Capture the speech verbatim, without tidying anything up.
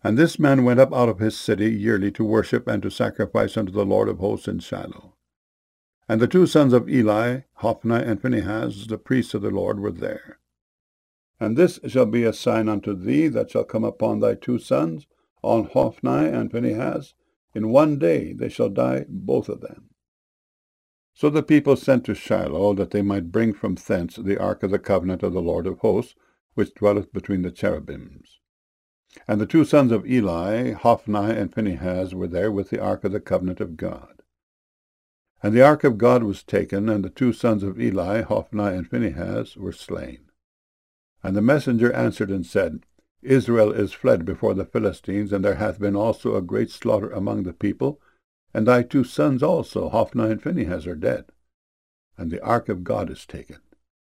And this man went up out of his city yearly to worship and to sacrifice unto the Lord of hosts in Shiloh. And the two sons of Eli, Hophni and Phinehas, the priests of the Lord, were there. And this shall be a sign unto thee that shall come upon thy two sons, on Hophni and Phinehas. In one day they shall die, both of them. So the people sent to Shiloh, that they might bring from thence the ark of the covenant of the Lord of hosts, which dwelleth between the cherubims. And the two sons of Eli, Hophni and Phinehas, were there with the ark of the covenant of God. And the ark of God was taken, and the two sons of Eli, Hophni and Phinehas, were slain. And the messenger answered and said, Israel is fled before the Philistines, and there hath been also a great slaughter among the people, and thy two sons also, Hophni and Phinehas, are dead, and the ark of God is taken.